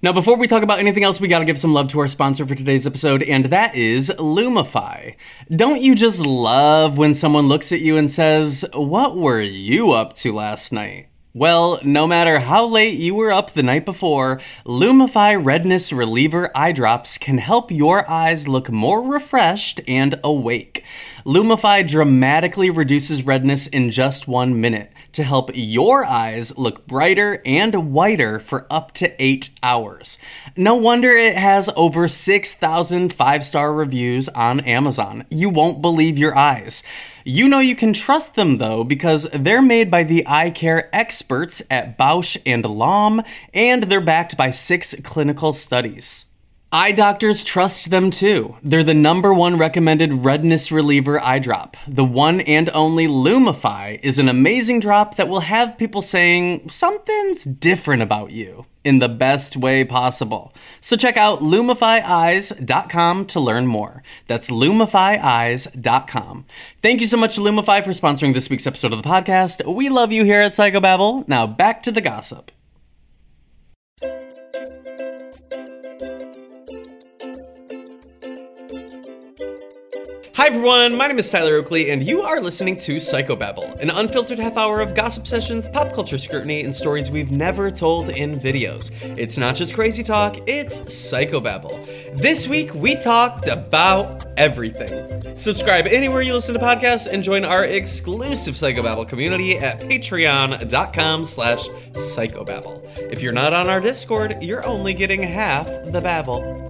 Now, before we talk about anything else, we gotta give some love to our sponsor for today's episode, and that is Lumify. Don't you just love when someone looks at you and says, "What were you up to last night?" Well, no matter how late you were up the night before, Lumify Redness Reliever Eye Drops can help your eyes look more refreshed and awake. Lumify dramatically reduces redness in just 1 minute to help your eyes look brighter and whiter for up to 8 hours. No wonder it has over 6,000 5-star reviews on Amazon. You won't believe your eyes. You know you can trust them though because they're made by the eye care experts at Bausch & Lomb and they're backed by 6 clinical studies. Eye doctors trust them too. They're the #1 recommended redness reliever eye drop. The one and only Lumify is an amazing drop that will have people saying something's different about you in the best way possible. So check out LumifyEyes.com to learn more. That's LumifyEyes.com. Thank you so much to Lumify for sponsoring this week's episode of the podcast. We love you here at Psychobabble. Now back to the gossip. Hi everyone, my name is Tyler Oakley, and you are listening to Psychobabble, an unfiltered half hour of gossip sessions, pop culture scrutiny, and stories we've never told in videos. It's not just crazy talk, it's Psychobabble. This week, we talked about everything. Subscribe anywhere you listen to podcasts and join our exclusive Psychobabble community at patreon.com/psychobabble. If you're not on our Discord, you're only getting half the babble.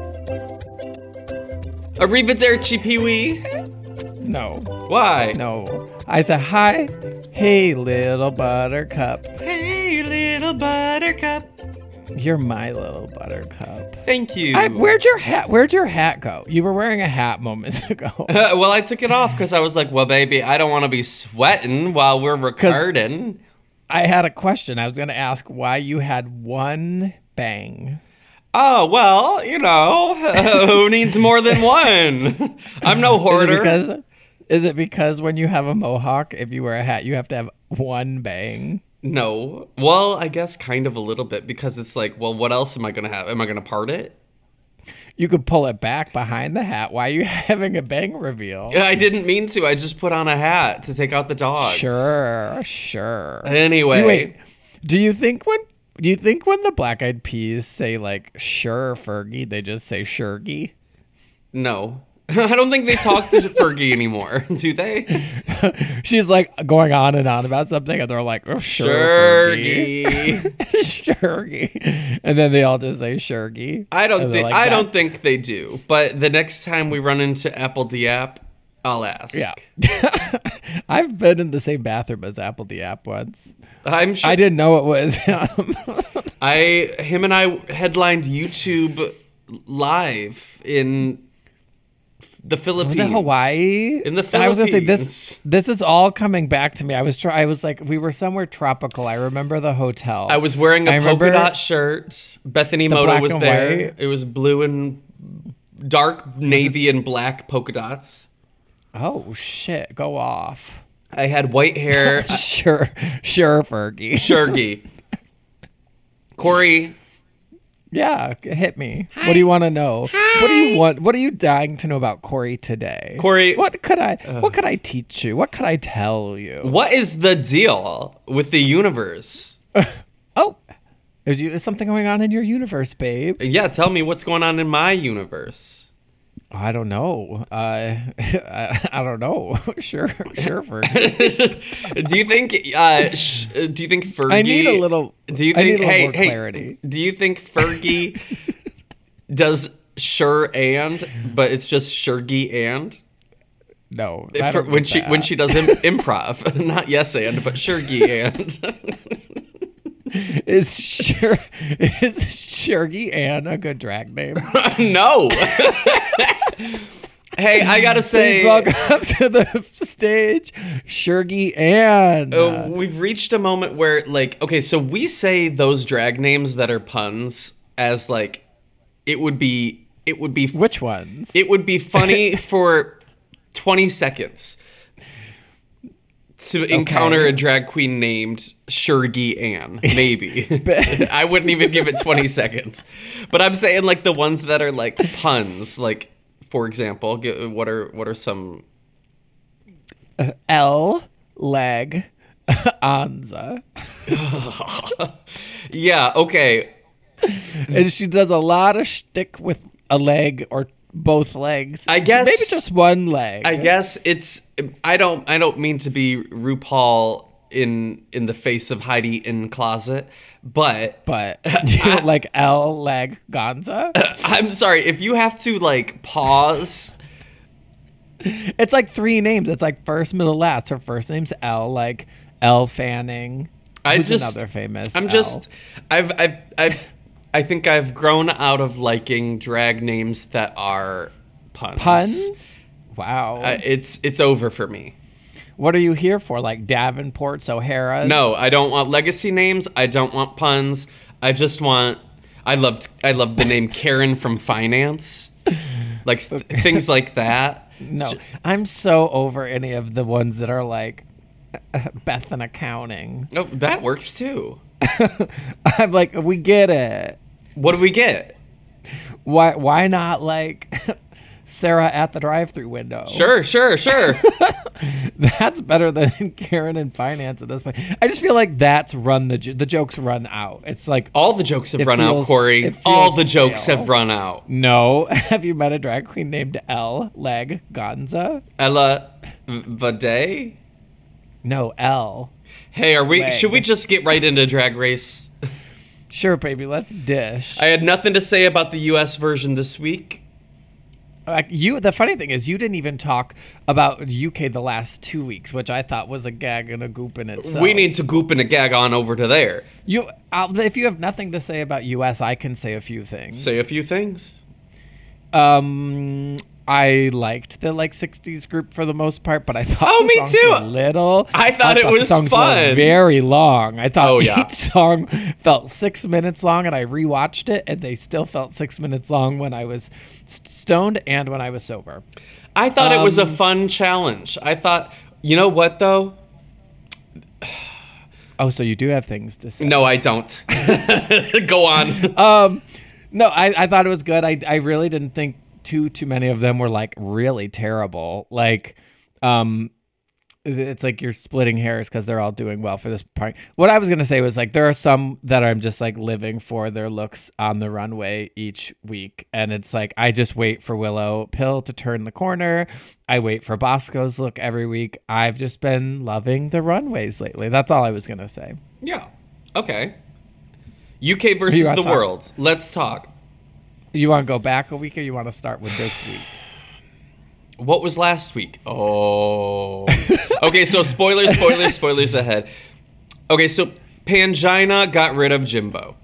Arrivederci, Pee-wee. No. Why? No. I said, hi. Hey, little buttercup. Hey, little buttercup. You're my little buttercup. Thank you. Where'd your hat go? You were wearing a hat moments ago. Well, I took it off because I was like, well, baby, I don't want to be sweating while we're recording. I had a question. I was going to ask why you had one bang. Oh, well, you know, who needs more than one? I'm no hoarder. Is it because when you have a mohawk, if you wear a hat, you have to have one bang? No. Well, I guess kind of a little bit because it's like, well, what else am I going to have? Am I going to part it? You could pull it back behind the hat. Why are you having a bang reveal? I didn't mean to. I just put on a hat to take out the dogs. Sure. Anyway. Do you think when the Black Eyed Peas say like "sure Fergie," they just say "Shergie"? No. I don't think they talk to Fergie anymore, do they? She's like going on and on about something, and they're like, "Oh, sure, Shergie." Shergie. And then they all just say Shergie. I don't think they do. But the next time we run into Apple Diap, I'll ask. Yeah. I've been in the same bathroom as Apple Diap once. I'm sure. I didn't know it was him. Him and I headlined YouTube Live in the Philippines. Was it Hawaii? In the Philippines. I was gonna say this is all coming back to me. I was like, we were somewhere tropical. I remember the hotel. I was wearing a polka dot shirt. Bethany Moto was there. White. It was blue and dark navy and black polka dots. Oh shit! Go off. I had white hair. Sure, Fergie. Shergie. Corey. Yeah, hit me. Hi. What do you want to know? Hi. What do you want? What are you dying to know about Corey today? Corey, what could I teach you? What could I tell you? What is the deal with the universe? Oh, is something going on in your universe, babe? Yeah, tell me what's going on in my universe. I don't know. I don't know. Sure, Fergie. Do you think Fergie? I need a little. Do you think? More clarity. Do you think Fergie does sure but it's just Shergie and? No. When she does improv, not yes and, but Shergie and. Is Shergie Ann a good drag name? No. Hey, I gotta say, please welcome up to the stage, Shergie Ann. We've reached a moment where, like, okay, so we say those drag names that are puns as like, it would be which ones? It would be funny for 20 seconds. to encounter a drag queen named Shergi Ann, maybe. I wouldn't even give it 20 seconds. But I'm saying like the ones that are like puns, like for example, what are some? L leg Anza. Yeah, okay. And she does a lot of shtick with a leg or both legs. I guess maybe just one leg. I guess it's I don't mean to be RuPaul in the face of Heidi in closet, but you don't like L leg Gonza? I'm sorry, if you have to like pause. It's like 3 names. It's like first, middle, last. Her first name's L, like Elle Fanning. Who's another famous I'm Elle. just I think I've grown out of liking drag names that are puns. Puns? Wow. It's over for me. What are you here for? Like Davenport's, O'Hara's? No, I don't want legacy names. I don't want puns. I just want. I loved the name Karen from Finance, like things like that. No, I'm so over any of the ones that are like Beth in accounting. Oh, that works too. I'm like, we get it. What do we get? Why not like Sarah at the drive-through window? Sure. That's better than Karen in Finance at this point. I just feel like that's the jokes run out. It's like all the jokes have run out, Corey. All the jokes have run out. No. Have you met a drag queen named L leg Gonza? Ella Vade? No, L. Hey, should we just get right into Drag Race? Sure, baby. Let's dish. I had nothing to say about the U.S. version this week. The funny thing is, you didn't even talk about UK the last 2 weeks, which I thought was a gag and a goop in itself. We need to goop and a gag on over to there. If you have nothing to say about US, I can say a few things. Say a few things. I liked the 60s group for the most part, but I thought me songs too. were little. I thought it was the songs fun. Were very long. I thought yeah. each song felt 6 minutes long, and I rewatched it, and they still felt 6 minutes long when I was stoned and when I was sober. I thought it was a fun challenge. I thought, you know what though? Oh, so you do have things to say? No, I don't. Go on. No, I thought it was good. I really didn't think too many of them were like really terrible. Like, it's like you're splitting hairs because they're all doing well for this part. What I was gonna say was like there are some that I'm just like living for their looks on the runway each week, and it's like I just wait for Willow Pill to turn the corner. I wait for Bosco's look every week. I've just been loving the runways lately. That's all I was gonna say. Yeah. Okay. UK versus the world. Let's talk. You want to go back a week or you want to start with this week? What was last week? Oh. Okay, so spoilers ahead. Okay, so Pangina got rid of Jimbo.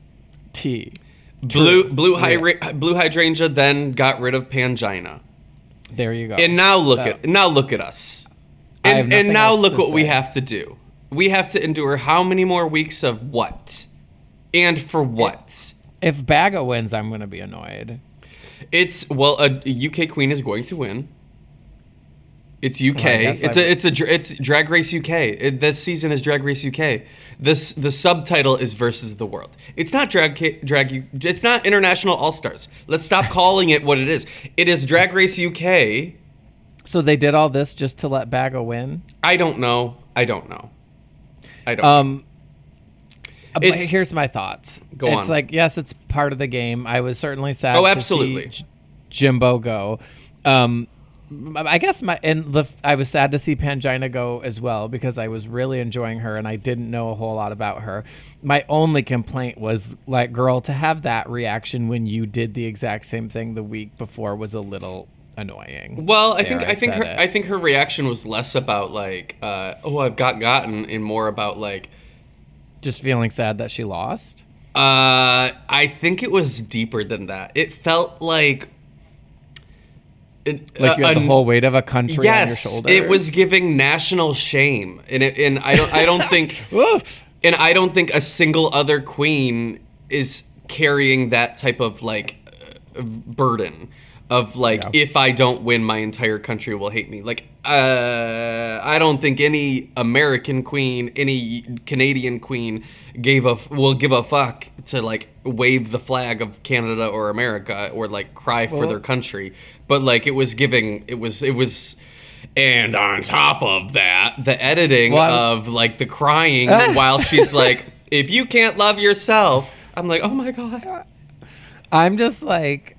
Blue Hydrangea then got rid of Pangina. There you go. And now look at us. And now look what we have to do. We have to endure how many more weeks of what? And for what? If Baga wins, I'm going to be annoyed. A UK queen is going to win. It's UK. It's Drag Race UK. This season is Drag Race UK. The subtitle is Versus the World. It's not it's not International All Stars. Let's stop calling it what it is. It is Drag Race UK. So they did all this just to let Baga win? I don't know. But here's my thoughts. Go on. It's like, yes, it's part of the game. I was certainly sad to see Jimbo go. I guess I was sad to see Pangina go as well because I was really enjoying her and I didn't know a whole lot about her. My only complaint was like, girl, to have that reaction when you did the exact same thing the week before was a little annoying. Well, I think her reaction was less about like, I've gotten, and more about like, just feeling sad that she lost? I think it was deeper than that. It felt like you had the whole weight of a country on your shoulders. It was giving national shame, and I don't think and I don't think a single other queen is carrying that type of like burden of like if I don't win, my entire country will hate me. Like I don't think any American queen, any Canadian queen will give a fuck to like wave the flag of Canada or America or like cry for their country. But like it was, and on top of that, the editing of like the crying while she's like, if you can't love yourself, I'm like, oh my God. I'm just like,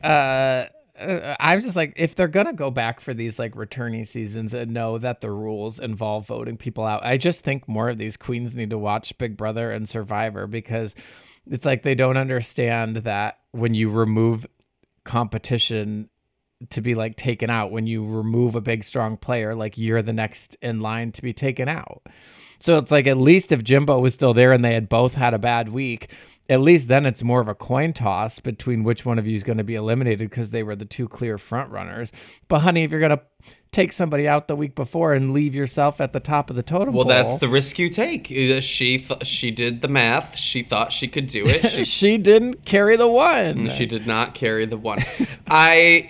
if they're gonna go back for these like returning seasons and know that the rules involve voting people out, I just think more of these queens need to watch Big Brother and Survivor, because it's like they don't understand that when you remove competition to be like taken out, when you remove a big strong player, like you're the next in line to be taken out. So it's like, at least if Jimbo was still there and they had both had a bad week, at least then it's more of a coin toss between which one of you is going to be eliminated, because they were the two clear front runners. But honey, if you're going to take somebody out the week before and leave yourself at the top of the totem pole, that's the risk you take. She did the math. She thought she could do it. She didn't carry the one. She did not carry the one. I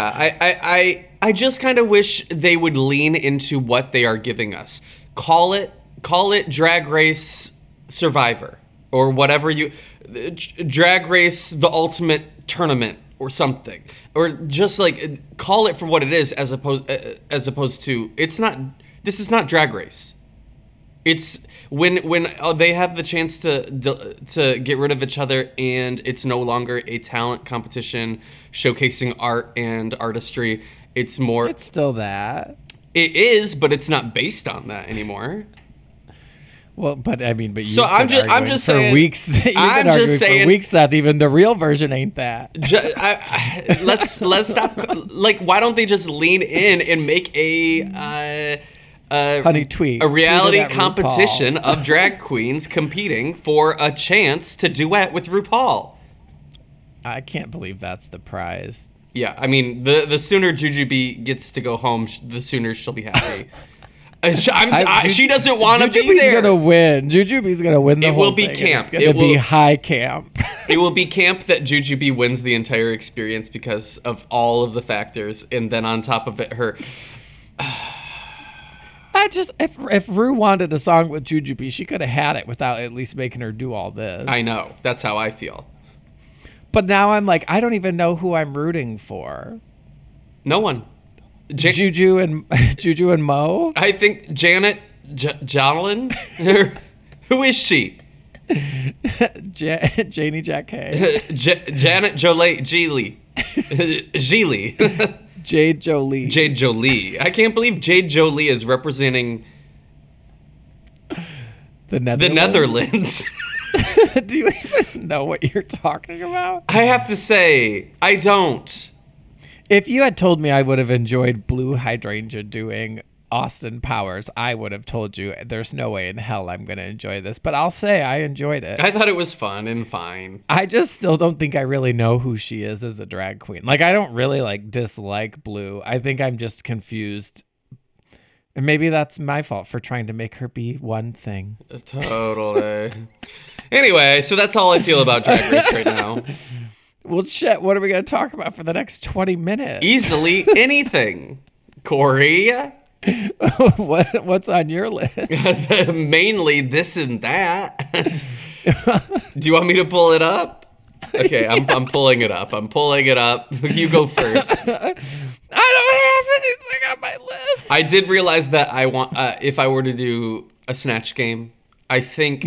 just kind of wish they would lean into what they are giving us. Call it Drag Race Survivor, or whatever Drag Race, the ultimate tournament or something, or just like call it for what it is, as opposed to, this is not Drag Race. It's when they have the chance to get rid of each other, and it's no longer a talent competition showcasing art and artistry. It's still that. It is, but it's not based on that anymore. Well, but so I'm just saying. Weeks, I'm just saying for weeks that even the real version ain't that. Let's stop. Like, why don't they just lean in and make a reality competition of drag queens competing for a chance to duet with RuPaul? I can't believe that's the prize. Yeah, I mean, the sooner Jujubee gets to go home, the sooner she'll be happy. She doesn't want to be there. Jujubee's gonna win. Jujubee's gonna win the whole thing. It will be camp. It's gonna be high camp. It will be camp that Jujubee wins the entire experience because of all of the factors, and then on top of it, her. If Rue wanted a song with Jujubee, she could have had it without at least making her do all this. I know. That's how I feel. But now I'm like, I don't even know who I'm rooting for. No one. Juju and Mo? I think Janet Jolin. Who is she? Janie Jacquet. Janet Geely. Jade Jolie. Jade Jolie. I can't believe Jade Jolie is representing the Netherlands. Do you even know what you're talking about? I have to say, I don't. If you had told me I would have enjoyed Blue Hydrangea doing Austin Powers, I would have told you there's no way in hell I'm going to enjoy this. But I'll say I enjoyed it. I thought it was fun and fine. I just still don't think I really know who she is as a drag queen. Like, I don't really dislike Blue. I think I'm just confused. And maybe that's my fault for trying to make her be one thing. Totally. Anyway, so that's all I feel about Drag Race right now. Well, shit, what are we going to talk about for the next 20 minutes? Easily anything. Corey? What's on your list? Mainly this and that. Do you want me to pull it up? Okay, I'm pulling it up. You go first. I don't have anything on my list. I did realize that I want if I were to do a Snatch game, I think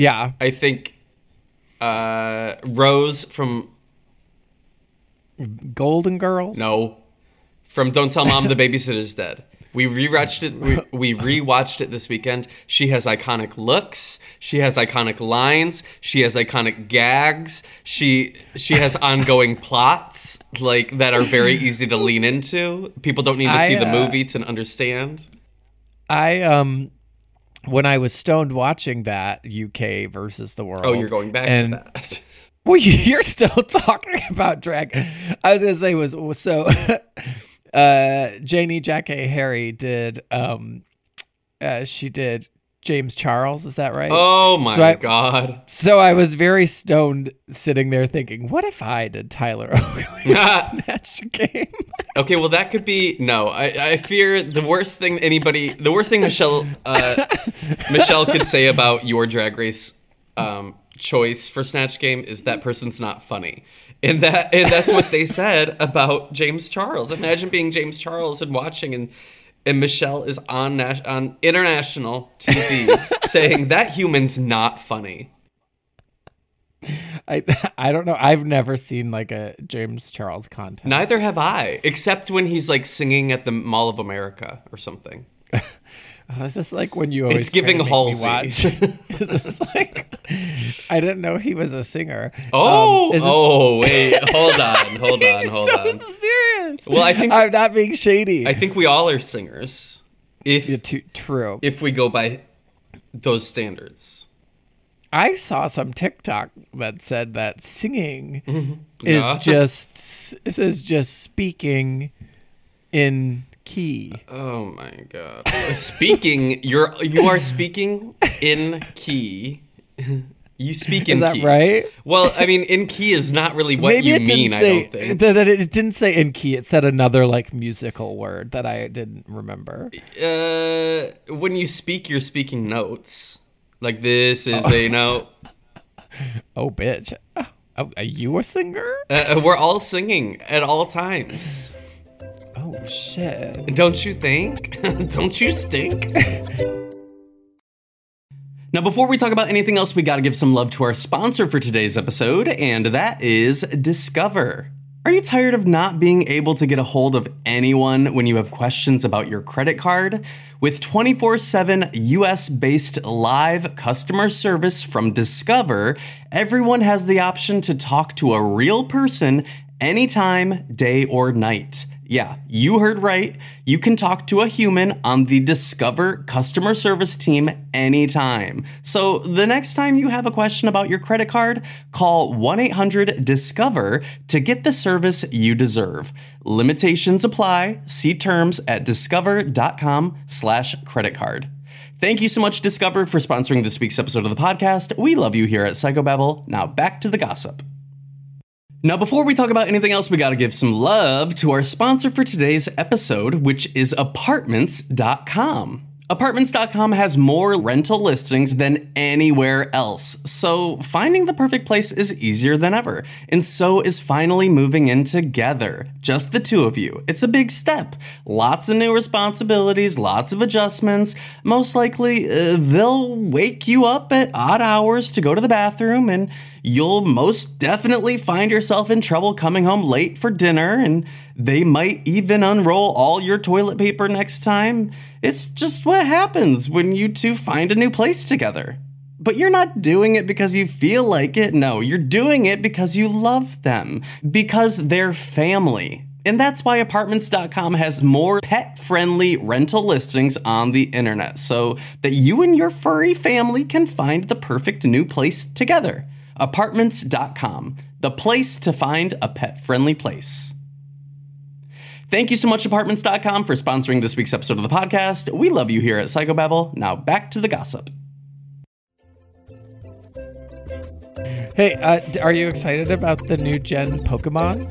Rose from Golden Girls? No. From Don't Tell Mom the Babysitter's Dead. We rewatched it. We rewatched it this weekend. She has iconic looks. She has iconic lines. She has iconic gags. She has ongoing plots that are very easy to lean into. People don't need to see the movie to understand. When I was stoned watching that UK versus the World. Oh, you're going back to that. Well, you're still talking about drag. I was gonna say Janie Jacquet Harry did she did James Charles. Is that right? Oh my God. So I was very stoned sitting there thinking, what if I did Tyler Oakley Snatch Game? Okay, well that could be no. I fear the worst thing Michelle could say about your Drag Race choice for Snatch Game is that person's not funny. And that's what they said about James Charles. Imagine being James Charles and watching and Michelle is on international TV saying that human's not funny. I don't know. I've never seen like a James Charles content. Neither have I, except when he's like singing at the Mall of America or something. Is this like when you always It's giving Halsey. Watch? Is this like, I didn't know he was a singer. Wait, hold on. So serious. Well, I think I'm not being shady. I think we all are singers. True. If we go by those standards. I saw some TikTok that said that singing Yeah. is just speaking in key. Oh my God. You are speaking in key. You speak in key. Is that right? Well, I mean, in key is not really what Maybe you mean, I don't think. That it didn't say in key. It said another like musical word that I didn't remember. When you speak, you're speaking notes. Like this is a note. Oh, bitch. Oh, are you a singer? We're all singing at all times. Oh, shit. Don't you think? Don't you stink? Now, before we talk about anything else, we got to give some love to our sponsor for today's episode, and that is Discover. Are you tired of not being able to get a hold of anyone when you have questions about your credit card? With 24/7 US-based live customer service from Discover, everyone has the option to talk to a real person anytime, day or night. Yeah, you heard right. You can talk to a human on the Discover customer service team anytime. So the next time you have a question about your credit card, call 1-800-DISCOVER to get the service you deserve. Limitations apply. See terms at discover.com/credit card. Thank you so much, Discover, for sponsoring this week's episode of the podcast. We love you here at Psychobabble. Now back to the gossip. Now, before we talk about anything else, we got to give some love to our sponsor for today's episode, which is Apartments.com. Apartments.com has more rental listings than anywhere else, so finding the perfect place is easier than ever, and so is finally moving in together. Just the two of you. It's a big step. Lots of new responsibilities, lots of adjustments. Most likely, they'll wake you up at odd hours to go to the bathroom, and you'll most definitely find yourself in trouble coming home late for dinner, and they might even unroll all your toilet paper next time. It's just what happens when you two find a new place together. But you're not doing it because you feel like it. No, you're doing it because you love them, because they're family. And that's why Apartments.com has more pet-friendly rental listings on the internet, so that you and your furry family can find the perfect new place together. Apartments.com, the place to find a pet-friendly place. Thank you so much, Apartments.com, for sponsoring this week's episode of the podcast. We love you here at Psychobabble. Now back to the gossip. Hey, are you excited about the new gen Pokemon?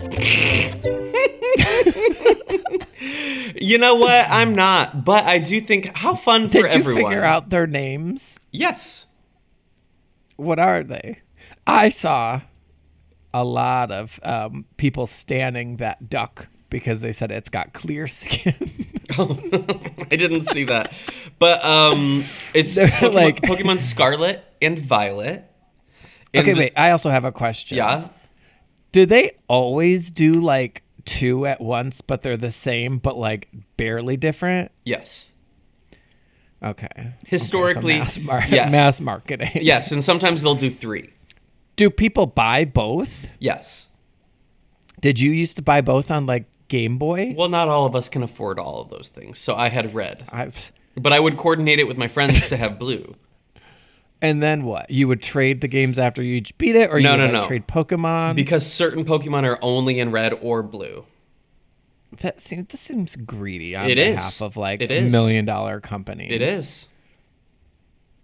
You know what? I'm not, but I do think how fun for everyone. Did you figure out their names? Yes. What are they? I saw a lot of people standing that duck because they said it's got clear skin. Oh, I didn't see that. But it's Pokemon Scarlet and Violet. And wait. I also have a question. Yeah? Do they always do like two at once, but they're the same, but like barely different? Yes. Okay. Historically, okay, so yes. Mass marketing. Yes, and sometimes they'll do 3. Do people buy both? Yes. Did you used to buy both on like Game Boy? Well, not all of us can afford all of those things, so I had red. But I would coordinate it with my friends to have blue. And then what? You would trade the games after you each beat it, or you would trade Pokemon? Because certain Pokemon are only in red or blue. That seems greedy on behalf of like $1 million companies. It is.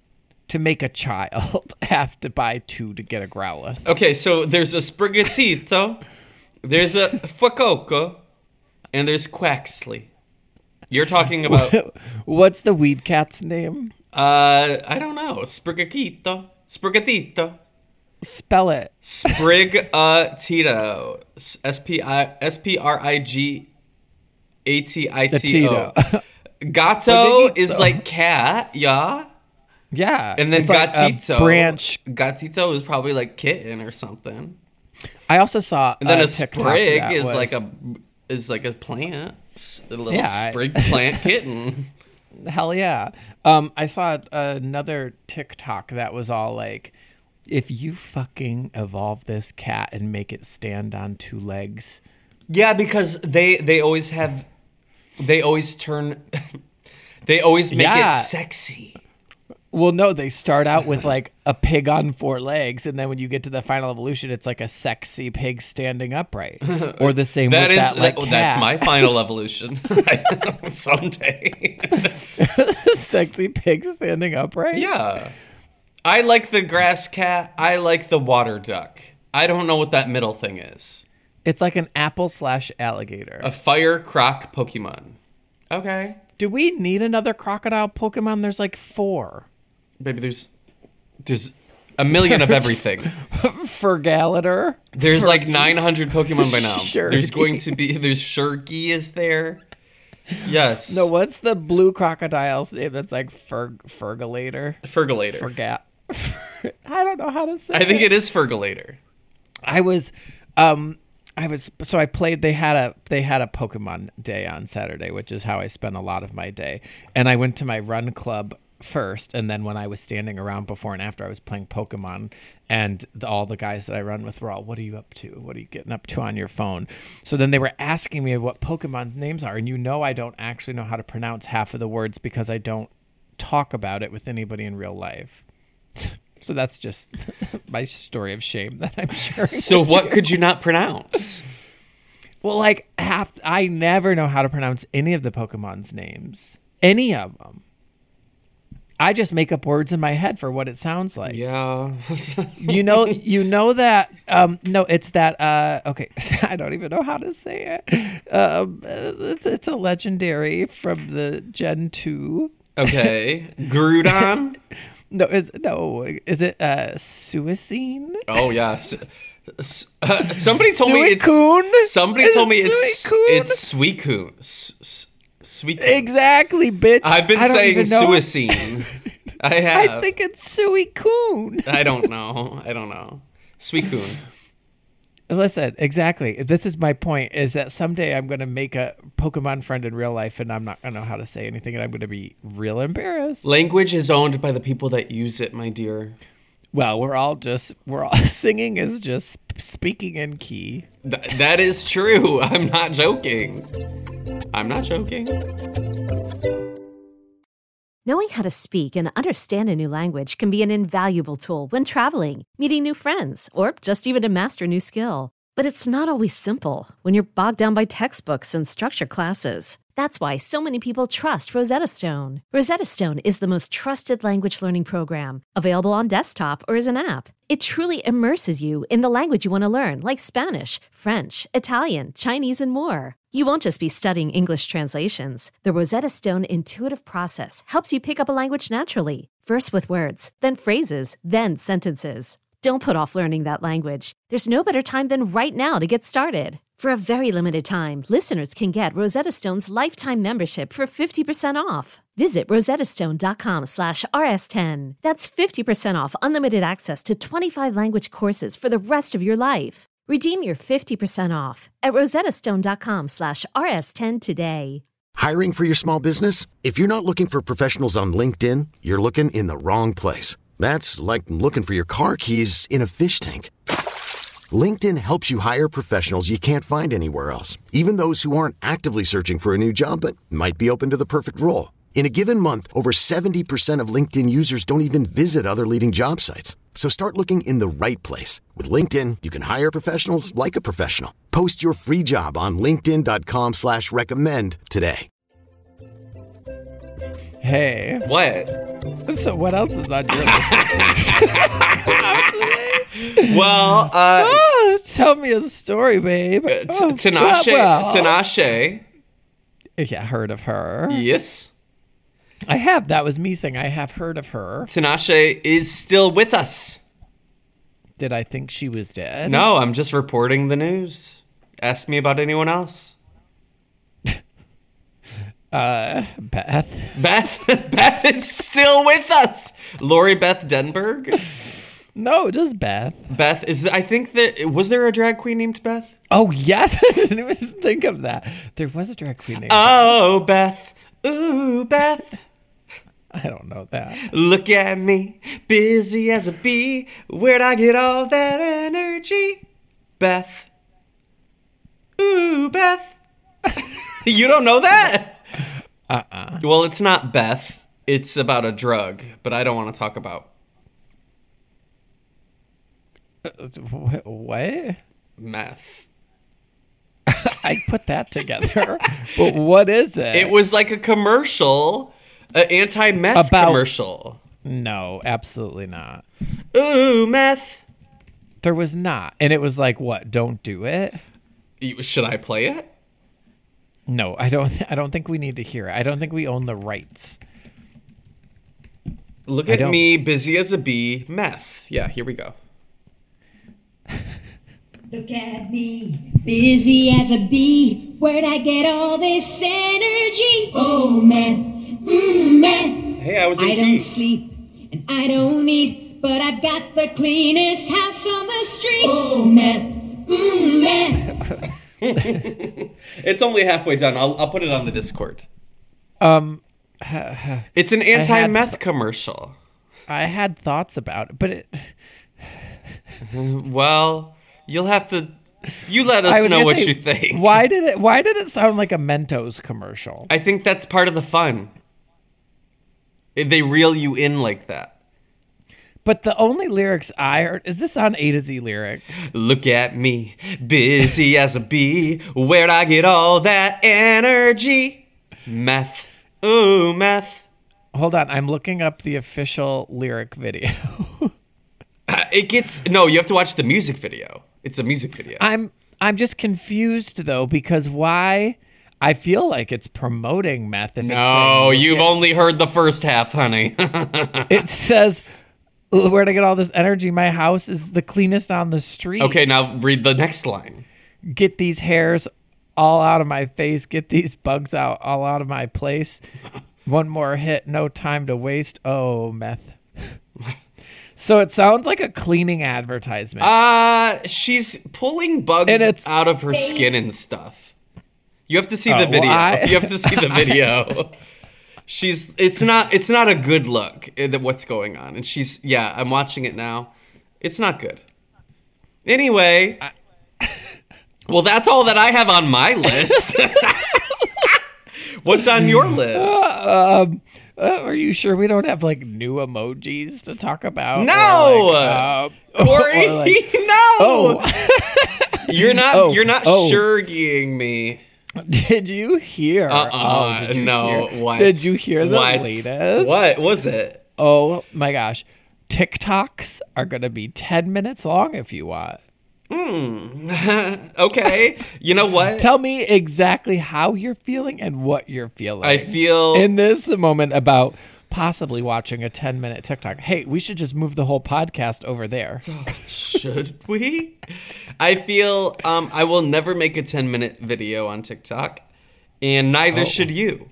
to make a child have to buy 2 to get a Growlithe? Okay, so there's a Sprigatito, there's a Fuecoco, and there's Quaxley. You're talking about... What's the weed cat's name? I don't know. Sprigatito. Spell it. Sprigatito. Sprigatito. Gato is like cat, yeah. Yeah. And then it's like Gatito. a branch. Gatito is probably like kitten or something. I also saw. And then a TikTok sprig that is was- like a plant. A little sprig plant kitten. Hell yeah. I saw another TikTok that was all like, if you fucking evolve this cat and make it stand on 2 legs. Yeah, because they always make it sexy. Well, no, they start out with like a pig on 4 legs, and then when you get to the final evolution, it's like a sexy pig standing upright. Or the same with that cat. That's my final evolution. Someday. Sexy pig standing upright? Yeah. I like the grass cat. I like the water duck. I don't know what that middle thing is. It's like an apple/alligator. A fire croc Pokemon. Okay. Do we need another crocodile Pokemon? There's like 4. Baby, there's a million of everything. Fergalitor. There's like 900 Pokemon by now. Shurky. There's Shurky is there. Yes. No, what's the blue crocodile's name that's like Fergalator? Fergalator. I don't know how to say I think it is Fergalator. I played, they had a Pokemon day on Saturday, which is how I spent a lot of my day. And I went to my run club first, and then when I was standing around before and after, I was playing Pokemon, and all the guys that I run with were all, what are you up to? What are you getting up to on your phone? So then they were asking me what Pokemon's names are, and I don't actually know how to pronounce half of the words because I don't talk about it with anybody in real life. So that's just my story of shame that I'm sharing. So what could you not pronounce? Well, like I never know how to pronounce any of the Pokemon's names. Any of them. I just make up words in my head for what it sounds like. Yeah. you know that no, it's that okay, I don't even know how to say it. It's a legendary from the Gen 2. Okay. Groudon? Is it Suicune? Oh yes. Somebody told me it's Suicune. Suicune. Exactly, bitch. I've been saying Suicune. I have. I think it's Suicune. I don't know. Suicune. Listen, exactly. This is my point, is that someday I'm going to make a Pokemon friend in real life, and I'm not going to know how to say anything, and I'm going to be real embarrassed. Language is owned by the people that use it, my dear. Well, we're all singing is just speaking in key. That is true. I'm not joking. Knowing how to speak and understand a new language can be an invaluable tool when traveling, meeting new friends, or just even to master a new skill. But it's not always simple when you're bogged down by textbooks and structured classes. That's why so many people trust Rosetta Stone. Rosetta Stone is the most trusted language learning program, available on desktop or as an app. It truly immerses you in the language you want to learn, like Spanish, French, Italian, Chinese, and more. You won't just be studying English translations. The Rosetta Stone intuitive process helps you pick up a language naturally, first with words, then phrases, then sentences. Don't put off learning that language. There's no better time than right now to get started. For a very limited time, listeners can get Rosetta Stone's lifetime membership for 50% off. Visit rosettastone.com/rs10. That's 50% off unlimited access to 25 language courses for the rest of your life. Redeem your 50% off at rosettastone.com/rs10 today. Hiring for your small business? If you're not looking for professionals on LinkedIn, you're looking in the wrong place. That's like looking for your car keys in a fish tank. LinkedIn helps you hire professionals you can't find anywhere else, even those who aren't actively searching for a new job but might be open to the perfect role. In a given month, over 70% of LinkedIn users don't even visit other leading job sites. So start looking in the right place. With LinkedIn, you can hire professionals like a professional. Post your free job on linkedin.com/recommend today. Hey. What? So what else is on your list? Well, Tell me a story, babe. Tinashe. Yeah, heard of her. Yes. I have. That was me saying I have heard of her. Tinashe is still with us. Did I think she was dead? No, I'm just reporting the news. Ask me about anyone else. Beth. Beth is still with us. Lori Beth Denberg. No, just Beth. Beth is. I think that was there a drag queen named Beth? Oh yes, I didn't even think of that. There was a drag queen named Oh, Beth. Ooh, Beth. I don't know that. Look at me, busy as a bee. Where'd I get all that energy? Beth. Ooh, Beth. You don't know that? Well, it's not Beth. It's about a drug, but I don't want to talk about. What? Meth. I put that together. But what is it? It was like a commercial, an anti-meth commercial. No, absolutely not. Ooh, meth. There was not. And it was like, what? Don't do it? Should I play it? No, I don't think we need to hear it. I don't think we own the rights. Look at me, busy as a bee, meth. Yeah, here we go. Look at me, busy as a bee. Where'd I get all this energy? Oh, man, man. Hey, I was in I key. don't sleep and I don't eat, but I've got the cleanest house on the street. Oh, man, man. It's only halfway done. I'll put it on the Discord. It's an anti-meth commercial. I had thoughts about it, but it... Well, you'll have to... You let us know what you think. Why did it sound like a Mentos commercial? I think that's part of the fun. They reel you in like that. But the only lyrics I heard... Is this on A to Z lyrics? Look at me, busy as a bee. Where'd I get all that energy? Meth. Ooh, meth. Hold on, I'm looking up the official lyric video. No, you have to watch the music video. It's a music video. I'm just confused though, because why? I feel like it's promoting meth. No, you've only heard the first half, honey. It says, where'd I get all this energy? My house is the cleanest on the street. Okay, now read the next line. Get these hairs all out of my face. Get these bugs all out of my place. One more hit, no time to waste. Oh, meth. So it sounds like a cleaning advertisement. She's pulling bugs out of her skin and stuff. You have to see the video. You have to see the video. It's not a good look at what's going on. And I'm watching it now. It's not good. Anyway, well, that's all that I have on my list. What's on your list? Are you sure we don't have like new emojis to talk about? No, Corey, no. Oh. You're not suregeing me. Did you hear? What? Did you hear the latest? What was it? Oh my gosh. TikToks are going to be 10 minutes long if you want. Okay. You know what? Tell me exactly how you're feeling and what you're feeling. I feel in this moment about possibly watching a 10-minute TikTok. Hey, we should just move the whole podcast over there. Should we? I feel I will never make a 10-minute video on TikTok, and neither should you.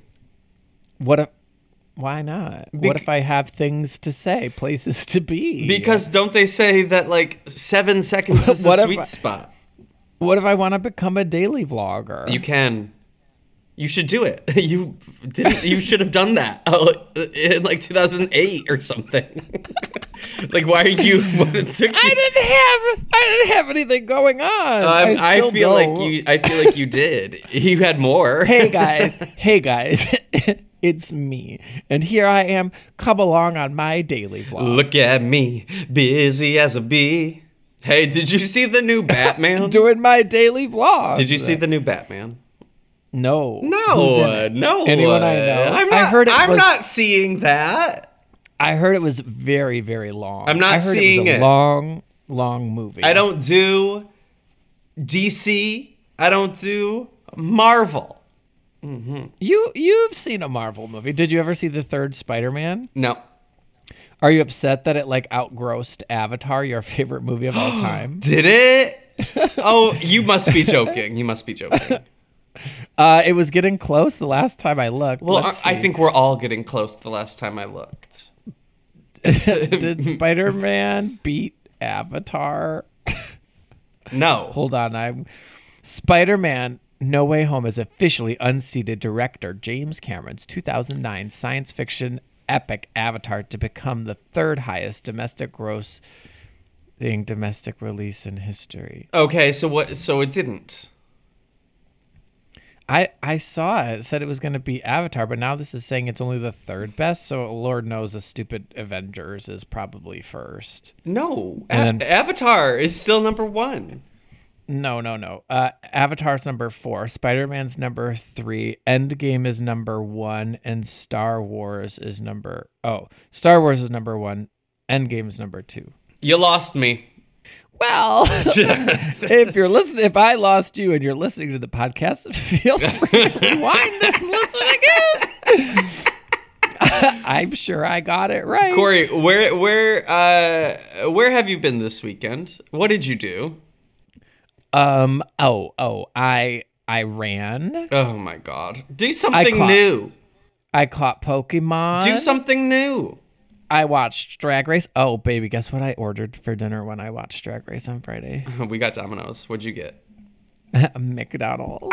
Why not? What if I have things to say, places to be? Because don't they say that like 7 seconds is the sweet spot? What if I want to become a daily vlogger? You can. You should do it. You should have done that in like 2008 or something. Like, why are you? I didn't have anything going on. I feel like you did. You had more. Hey guys. It's me. And here I am. Come along on my daily vlog. Look at me, busy as a bee. Hey, did you see the new Batman? Doing my daily vlog. Did you see the new Batman? No. Who's in No, it? no. Anyone I know? I'm not seeing that. I heard it was very, very long. I'm not seeing it. Was a it. long, long movie. I don't do DC. I don't do Marvel. You've seen a Marvel movie. Did you ever see the third Spider-Man? No. Are you upset that it like outgrossed Avatar, your favorite movie of all time? Did it? Oh, you must be joking. You must be joking. It was getting close the last time I looked. Well, Let's I see. think we're all getting close the last time I looked. Did Spider-Man beat Avatar? No. Hold on, Spider-Man No Way Home is officially unseated director James Cameron's 2009 science fiction epic Avatar to become the third highest domestic release in history. Okay, so what? So it didn't. I saw it. It said it was going to be Avatar, but now this is saying it's only the third best. So Lord knows the stupid Avengers is probably first. No. And then- Avatar is still number 1. No. Avatar's number 4. Spider-Man's number 3. Endgame is number 1, and Star Wars is number 1. Endgame is number 2. You lost me. Well, if I lost you and you're listening to the podcast, feel free to rewind and listen again. I'm sure I got it right. Corey, where have you been this weekend? What did you do? I ran. Oh my God. Do something caught- new. I caught Pokemon. Do something new. I watched Drag Race. Oh, baby, guess what I ordered for dinner when I watched Drag Race on Friday? We got Domino's. What'd you get? McDonald's.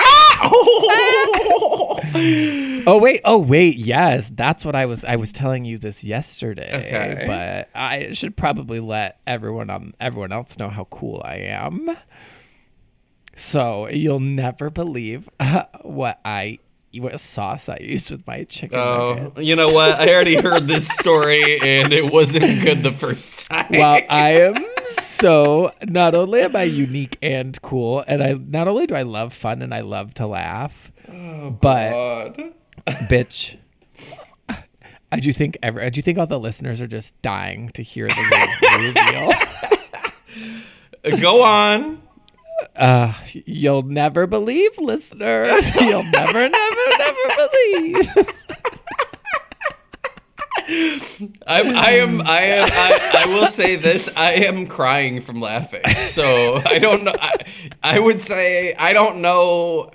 Oh! Oh wait, yes, that's what I was telling you this yesterday. Okay. But I should probably let everyone else know how cool I am. So you'll never believe what sauce I used with my chicken nuggets. You know what? I already heard this story and it wasn't good the first time. Well, I am not only am I unique and cool, and not only do I love fun and I love to laugh, but God. bitch, do you think all the listeners are just dying to hear the reveal? Go on. You'll never believe, listeners. You'll never believe. I will say this. I am crying from laughing. So I don't know. I would say I don't know.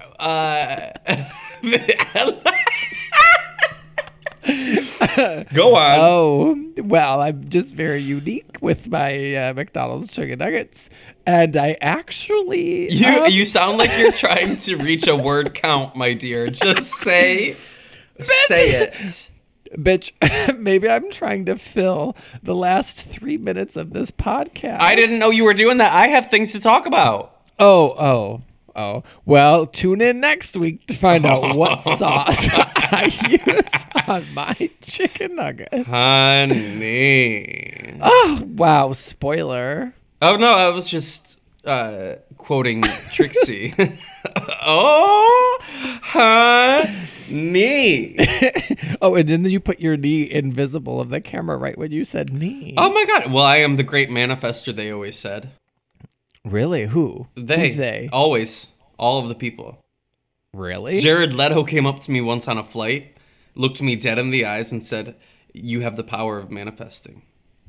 Go on. Oh, well, I'm just very unique with my McDonald's chicken nuggets. And I actually... You sound like you're trying to reach a word count, my dear. Just say it. Bitch, maybe I'm trying to fill the last 3 minutes of this podcast. I didn't know you were doing that. I have things to talk about. Oh. Well, tune in next week to find out what sauce I use on my chicken nugget. Honey. Oh, wow. Spoiler. Oh, no, I was just quoting Trixie. Oh, honey. Oh, and then you put your knee invisible of the camera right when you said knee. Oh, my God. Well, I am the great manifester, they always said. Really? Who? Who's they? Always. All of the people. Really? Jared Leto came up to me once on a flight, looked me dead in the eyes and said, "You have the power of manifesting."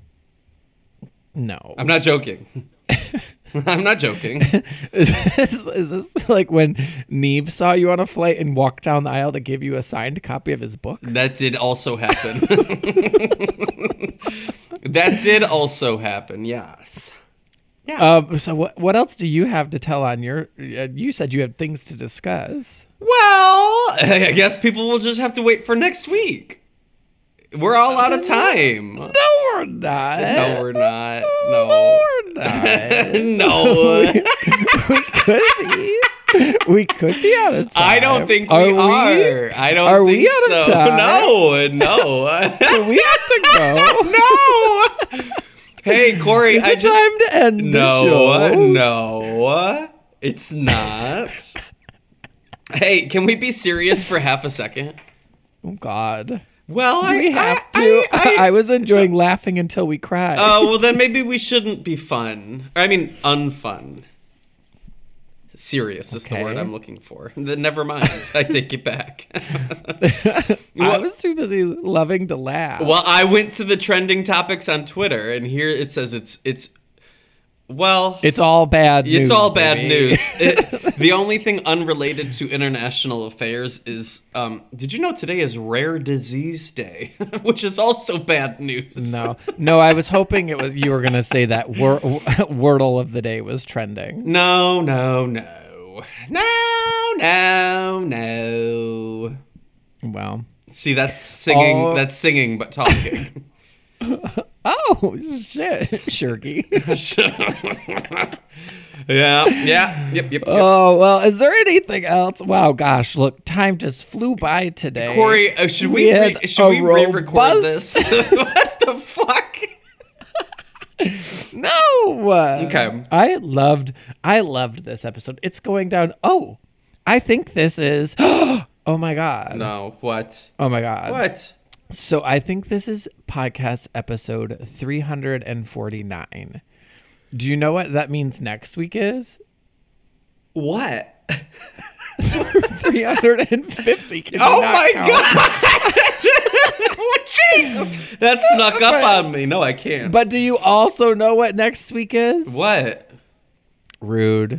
No. I'm not joking. I'm not joking. Is this like when Neve saw you on a flight and walked down the aisle to give you a signed copy of his book? That did also happen. That did also happen, yes. Yeah. So what else do you have to tell on your... you said you had things to discuss. Well, I guess people will just have to wait for next week. We're all out of time. No, we're not. No, we're not. No. We're not. No. We could be. We could be out of time. I don't think we are. I don't Are think we out of so. time? No. Do we have to go? No. Hey, Corey, Is it time to end the show? No, it's not. Hey, can we be serious for half a second? Oh, God. Well, Do we have to? I was enjoying laughing until we cried. Oh, well, then maybe we shouldn't be fun. I mean, unfun. Serious is the word Okay. I'm looking for. Then never mind. I take it back. I was too busy loving to laugh. Well, I went to the trending topics on Twitter, and here it says it's all bad news. it's all bad baby. news. The only thing unrelated to international affairs is, did you know today is Rare Disease Day, which is also bad news. No, I was hoping you were gonna say that Wordle of the day was trending. No. Well, See, that's singing. Oh. That's singing, but talking. oh shit, Shirky. Yep. Oh well, is there anything else? Wow, gosh, look, time just flew by today. Corey, should we had a re-record robust- this? What the fuck? No. Okay. I loved this episode. It's going down. Oh, I think this is. Oh my god. No, what? Oh my god. What? So I think this is podcast episode 349. Do you know what that means next week is? What? 350. Can you Oh not my count? god! Jesus, that snuck up on me. No, I can't. But do you also know what next week is? What? Rude.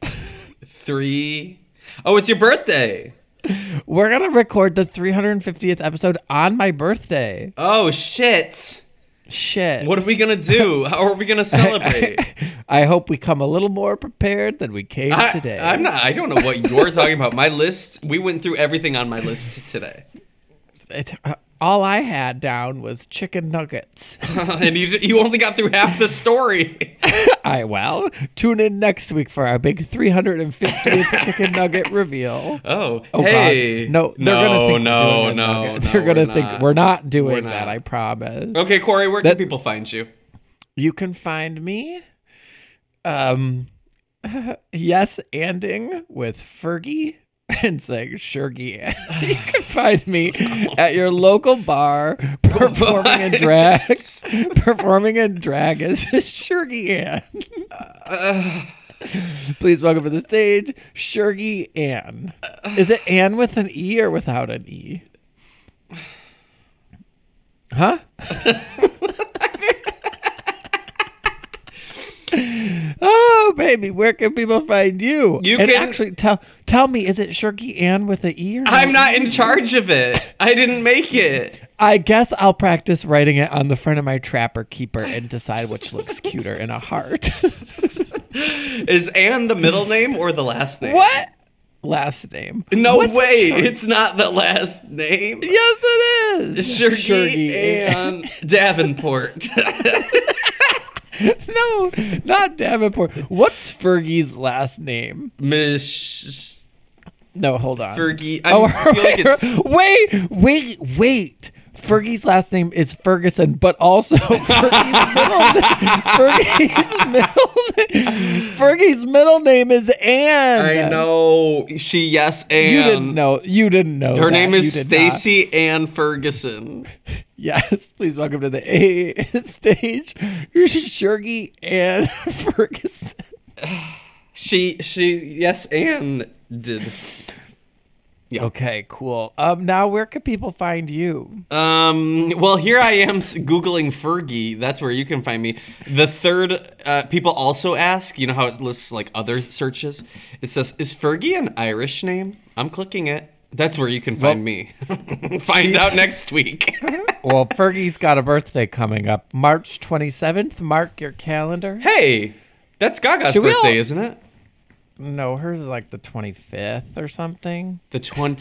3. Oh, it's your birthday. We're going to record the 350th episode on my birthday. Oh shit! Shit. What are we gonna do? How are we gonna celebrate? I hope we come a little more prepared than we came today. I'm not. I don't know what you're talking about. My list. We went through everything on my list today, All I had down was chicken nuggets. and you only got through half the story. Tune in next week for our big 350th chicken nugget reveal. Oh, Oh hey. God. No, they're gonna think we're doing a no. nugget. They're gonna think we're not doing We're that. not. I promise. Okay, Corey, where can people find you? You can find me, yes, anding with Fergie and saying Shirgy. You can find me at your local bar performing in drag. Performing in drag as Shirgy Ann. Please welcome to the stage, Shirgy Ann. Is it Ann with an E or without an E? Huh? Oh, baby, where can people find you? You and can- actually tell me, is it Shirky Ann with an E or I'm no not E? in charge of it. I didn't make it. I guess I'll practice writing it on the front of my Trapper Keeper and decide which looks cuter in a heart. Is Anne the middle name or the last name? What? Last name? No What's way. Shirky? It's not the last name. Yes, it is. Shirky Ann Davenport. No, not Davenport. What's Fergie's last name? Miss No, hold on. Fergie. I feel like it's Wait. Fergie's last name is Ferguson, but also Fergie's middle name is Anne. I know. Yes, Anne. You didn't know. Her that. name is You did not. Stacy Ann Ferguson. Yes, please welcome to the A stage, Shirgy Ann Ferguson. Yes, Anne did. Yeah. Okay, cool. Now where can people find you? Well, here I am Googling Fergie. That's where you can find me. The third, people also ask, you know how it lists like other searches? It says, is Fergie an Irish name? I'm clicking it. That's where you can find me. Find out next week. Well, Fergie's got a birthday coming up, March 27th. Mark your calendar. Hey, that's Gaga's Should we all- birthday, isn't it? No, hers is like the 25th or something. The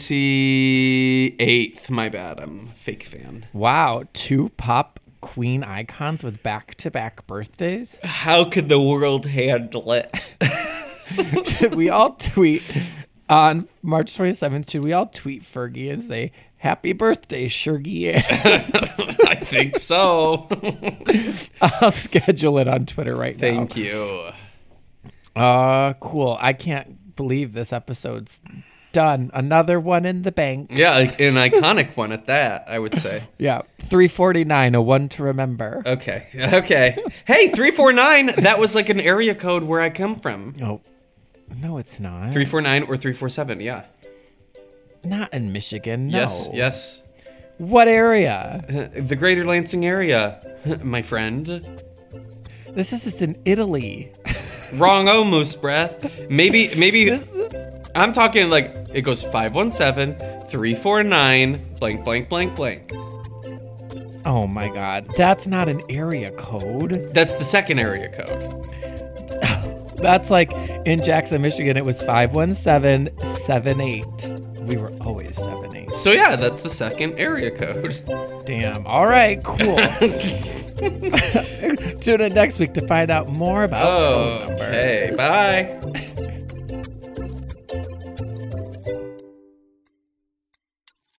28th. My bad. I'm a fake fan. Wow, 2 pop queen icons with back-to-back birthdays. How could the world handle it? Should we all tweet on March 27th? Should we all tweet Fergie and say, happy birthday, Shirgy Ann? I think so. I'll schedule it on Twitter right now. Thank you. Cool. I can't believe this episode's Done. Another one in the bank. Yeah, like an iconic one at that, I would say. Yeah. 349, a one to remember. Okay. Hey, 349, that was like an area code where I come from. Oh, no, it's not. 349 or 347, yeah. Not in Michigan, no. Yes. What area? The greater Lansing area, my friend. This is just in Italy. Wrong almost, breath. Maybe I'm talking like it goes 517, 349, blank, blank, blank, blank. Oh my God. That's not an area code. That's the second area code. That's like in Jackson, Michigan, it was 51778. We were always 78. So yeah, that's the second area code. Damn. All right, cool. Tune in next week to find out more about phone numbers. Okay, bye.